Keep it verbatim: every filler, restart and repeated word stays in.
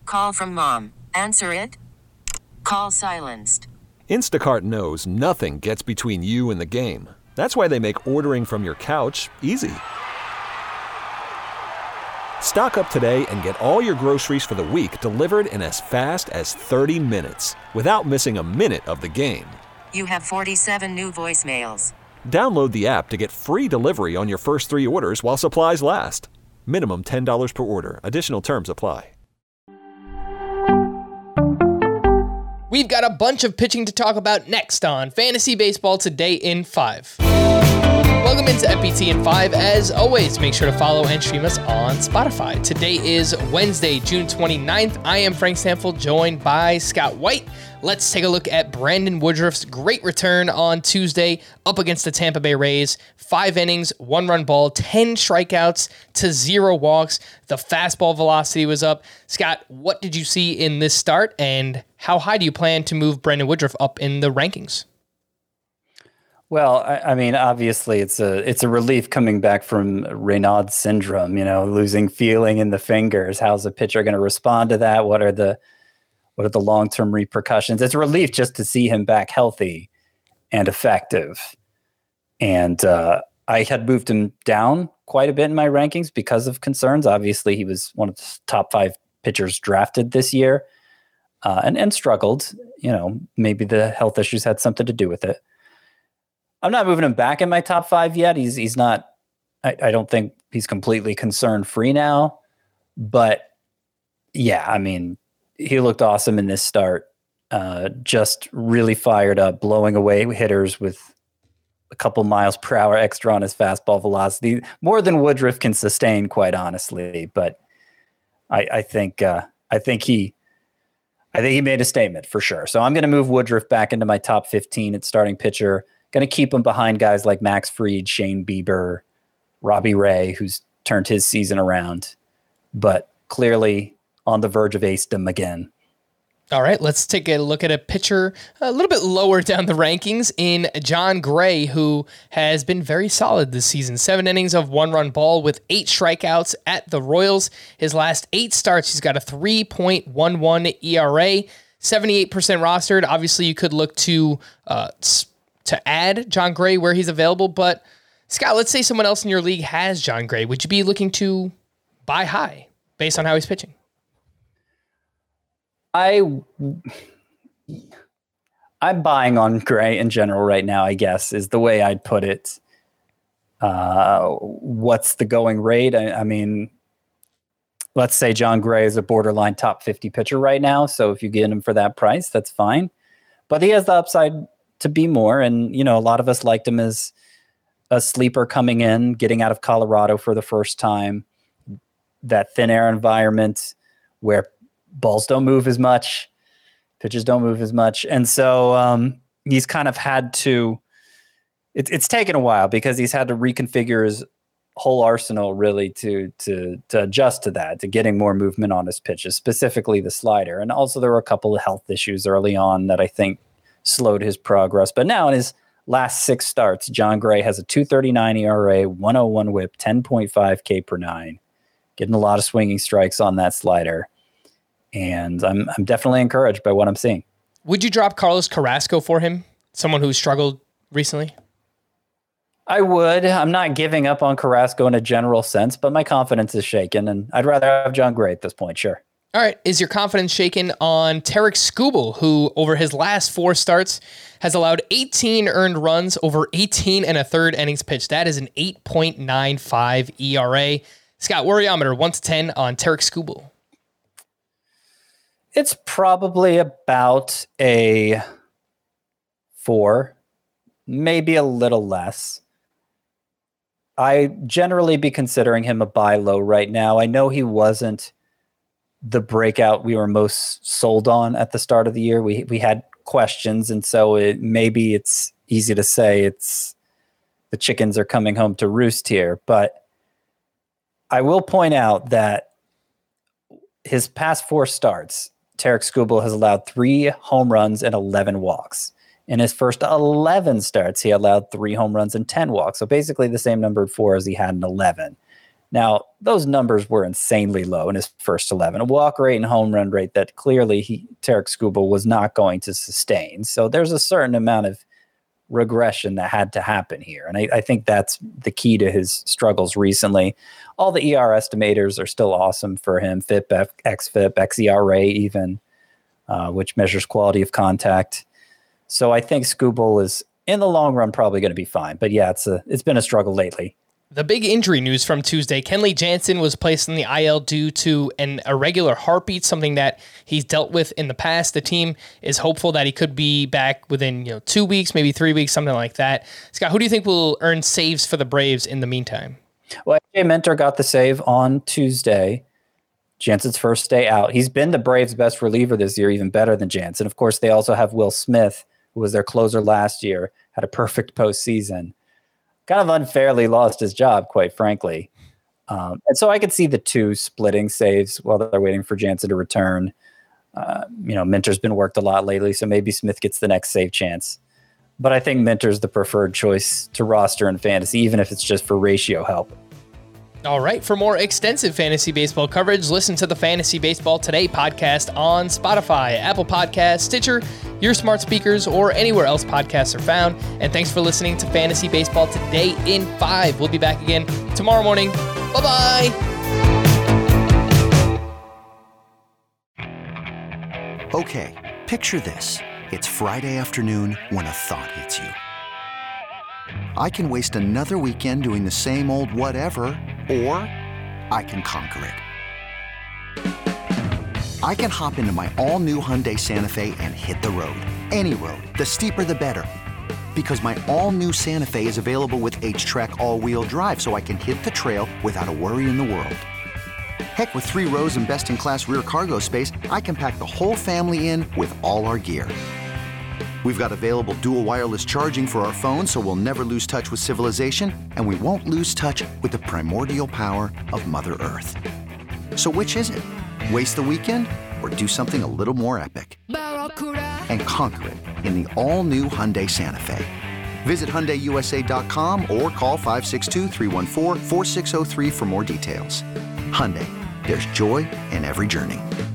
Call from mom. Answer it. Call silenced. Instacart knows nothing gets between you and the game. That's why they make ordering from your couch easy. Stock up today and get all your groceries for the week delivered in as fast as thirty minutes without missing a minute of the game. You have forty-seven new voicemails. Download the app to get free delivery on your first three orders while supplies last. Minimum ten dollars per order. Additional terms apply. We've got a bunch of pitching to talk about next on Fantasy Baseball Today in five. Welcome into F B T in five. As always, make sure to follow and stream us on Spotify. Today is Wednesday, June twenty-ninth. I am Frank Stanfield, joined by Scott White. Let's take a look at Brandon Woodruff's great return on Tuesday up against the Tampa Bay Rays. Five innings, one run ball, ten strikeouts to zero walks. The fastball velocity was up. Scott, what did you see in this start, and how high do you plan to move Brandon Woodruff up in the rankings? Well, I, I mean, obviously, it's a it's a relief coming back from Raynaud's syndrome. You know, losing feeling in the fingers. How's the pitcher going to respond to that? What are the what are the long term repercussions? It's a relief just to see him back healthy and effective. And uh, I had moved him down quite a bit in my rankings because of concerns. Obviously, he was one of the top five pitchers drafted this year, uh, and and struggled. You know, maybe the health issues had something to do with it. I'm not moving him back in my top five yet. He's he's not. I, I don't think he's completely concern free now. But yeah, I mean, he looked awesome in this start. Uh, just really fired up, blowing away hitters with a couple miles per hour extra on his fastball velocity, more than Woodruff can sustain, quite honestly. But I, I think uh, I think he. I think he made a statement for sure. So I'm going to move Woodruff back into my top fifteen at starting pitcher. Going to keep him behind guys like Max Fried, Shane Bieber, Robbie Ray, who's turned his season around, but clearly on the verge of acedom again. All right, let's take a look at a pitcher a little bit lower down the rankings in Jon Gray, who has been very solid this season. Seven innings of one-run ball with eight strikeouts at the Royals. His last eight starts, he's got a three point one one E R A, seventy-eight percent rostered. Obviously, you could look to uh, to add Jon Gray where he's available, but Scott, let's say someone else in your league has Jon Gray. Would you be looking to buy high based on how he's pitching? I, I'm buying on Gray in general right now, I guess, is the way I'd put it. Uh, what's the going rate? I, I mean, let's say Jon Gray is a borderline top fifty pitcher right now. So if you get him for that price, that's fine. But he has the upside to be more. And, you know, a lot of us liked him as a sleeper coming in, getting out of Colorado for the first time, that thin air environment where balls don't move as much, pitches don't move as much. And so um, he's kind of had to, it, it's taken a while because he's had to reconfigure his whole arsenal really to, to, to adjust to that, to getting more movement on his pitches, specifically the slider. And also there were a couple of health issues early on that I think slowed his progress. But now in his last six starts, Jon Gray has a two thirty-nine E R A, one oh one whip, ten point five K per nine, getting a lot of swinging strikes on that slider. And I'm I'm definitely encouraged by what I'm seeing. Would you drop Carlos Carrasco for him? Someone who struggled recently? I would. I'm not giving up on Carrasco in a general sense, but my confidence is shaken, and I'd rather have Jon Gray at this point, sure. All right. Is your confidence shaken on Tarik Skubal, who over his last four starts has allowed eighteen earned runs over eighteen and a third innings pitched? That is an eight point nine five E R A. Scott, worryometer one to ten on Tarik Skubal. It's probably about a four, maybe a little less. I generally be considering him a buy low right now. I know he wasn't the breakout we were most sold on at the start of the year. We we had questions, and so it, maybe it's easy to say it's the chickens are coming home to roost here. But I will point out that his past four starts, Tarik Skubal has allowed three home runs and eleven walks. In his first eleven starts, he allowed three home runs and ten walks. So basically the same number of four as he had in eleven. Now, those numbers were insanely low in his first eleven, a walk rate and home run rate that clearly he, Tarik Skubal was not going to sustain. So there's a certain amount of regression that had to happen here. And I, I think that's the key to his struggles recently. All the E R estimators are still awesome for him, F I P, X F I P, X E R A even, uh, which measures quality of contact. So I think Skubal is, in the long run, probably going to be fine. But yeah, it's a it's been a struggle lately. The big injury news from Tuesday, Kenley Jansen was placed in the I L due to an irregular heartbeat, something that he's dealt with in the past. The team is hopeful that he could be back within you know two weeks, maybe three weeks, something like that. Scott, who do you think will earn saves for the Braves in the meantime? Well, A J Minter got the save on Tuesday, Jansen's first day out. He's been the Braves' best reliever this year, even better than Jansen. Of course, they also have Will Smith, who was their closer last year, had a perfect postseason. Kind of unfairly lost his job, quite frankly. Um, and so I could see the two splitting saves while they're waiting for Jansen to return. Uh, you know, Minter's been worked a lot lately, so maybe Smith gets the next save chance. But I think Minter's the preferred choice to roster in fantasy, even if it's just for ratio help. All right, for more extensive fantasy baseball coverage, listen to the Fantasy Baseball Today podcast on Spotify, Apple Podcasts, Stitcher, your smart speakers, or anywhere else podcasts are found. And thanks for listening to Fantasy Baseball Today in five. We'll be back again tomorrow morning. Bye-bye. Okay, picture this. It's Friday afternoon when a thought hits you. I can waste another weekend doing the same old whatever, or I can conquer it. I can hop into my all-new Hyundai Santa Fe and hit the road. Any road. The steeper, the better. Because my all-new Santa Fe is available with H-Track all-wheel drive, so I can hit the trail without a worry in the world. Heck, with three rows and best-in-class rear cargo space, I can pack the whole family in with all our gear. We've got available dual wireless charging for our phones, so we'll never lose touch with civilization, and we won't lose touch with the primordial power of Mother Earth. So which is it? Waste the weekend or do something a little more epic? And conquer it in the all-new Hyundai Santa Fe. Visit Hyundai U S A dot com or call five six two, three one four, four six zero three for more details. Hyundai, there's joy in every journey.